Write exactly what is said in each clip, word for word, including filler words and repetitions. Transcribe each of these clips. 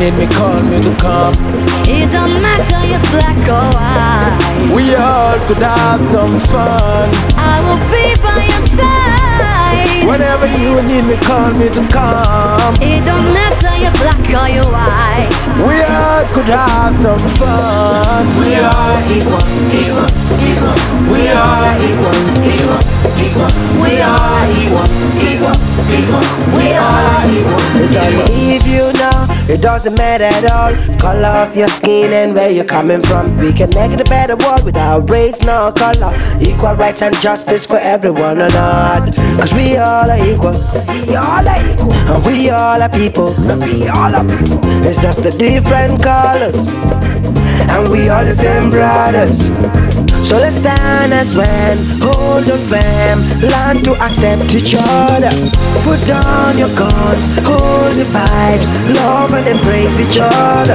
need me, call me to come. It don't matter you're black or white. We all could have some fun. I will be by your side. Whenever you need me, call me to come. It don't matter you're black or you're white. We all could have some fun. We are equal, equal, equal. We are equal, equal, equal. We are equal, equal, equal. We are equal. It's all leave you now. It doesn't matter at all. Color of your skin and where you're coming from. We can make it a better world without race, no color. Equal rights and justice for everyone or not. Cause we all are equal. We all are equal. And we all are people. We all are people. It's just the different colors. And we all the same brothers. So let's stand as one, hold on fam, learn to accept each other. Put down your guns, hold the vibes, love and embrace each other.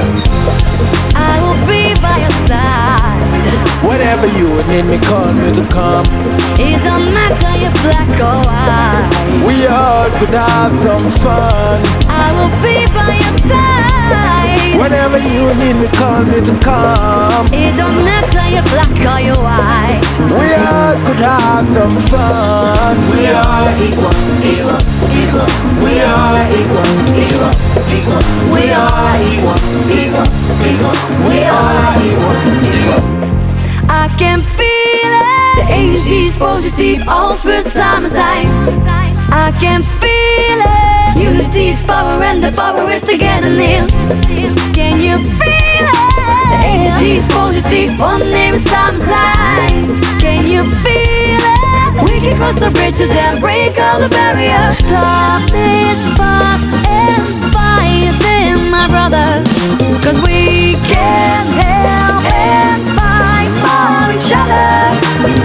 I will be by your side. Whenever you need me, call me to come. It don't matter you're black or white. We all could have some fun. I will be by your side. Whenever you need me, call me to come. It don't matter you're black or you're white. We all could have some fun. We are equal, equal, equal. We are equal, equal, equal. We are equal, equal, equal. We are equal, equal. I can feel it. De energie is positief als we samen zijn. I can feel it. Unity is power and the power is togetherness. Can you feel it? De energie is positief wanneer we samen zijn. Can you feel it? We can cross the bridges and break all the barriers. Stop this fuss and fighting, my brothers. Cause we can help and fight for each other.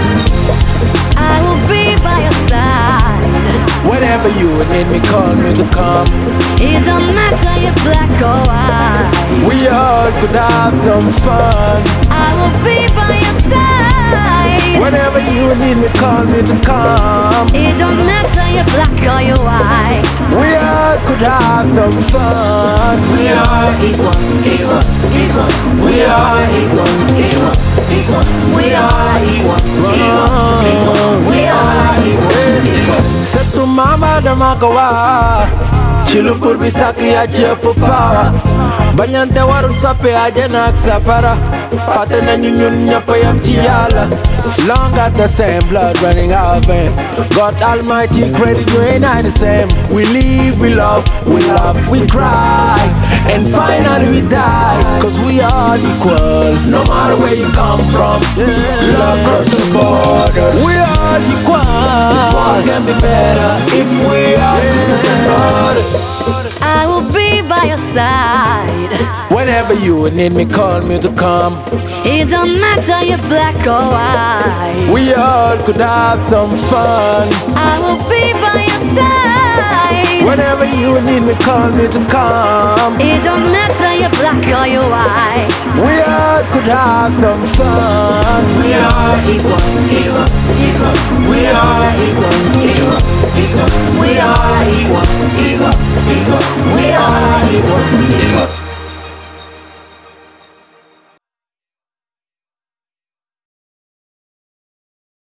I will be by your side. Whenever you need me, call me to come. It don't matter you're black or white. We all could have some fun. I will be by your side. Whenever you need me, call me to come. It don't matter you're black or you're white. We all could have some fun. We are equal, equal, equal. We are equal, equal, equal. We are equal, equal, equal. We are equal, equal. Satu mama dama kawa Cilu pur bisa kia cepu pawa Banyante warul sope aja nak safara Fate nañu ñun ñëpp yam ci Yàlla. Long as the same blood running our vein, God Almighty credit you ain't I the same. We live, we love, we laugh, we cry, and finally we die. Cause we are equal, no matter where you come from. Love across the borders. We are equal. This world can be better if we are sisters and brothers. I will be by your side. Whenever you need me, call me to come. It don't matter you're black or white. We all could have some fun. I will be by your side. Whenever you need me, call me to come. It don't matter you're black or you're white. We all could have some fun. We are equal, equal, equal.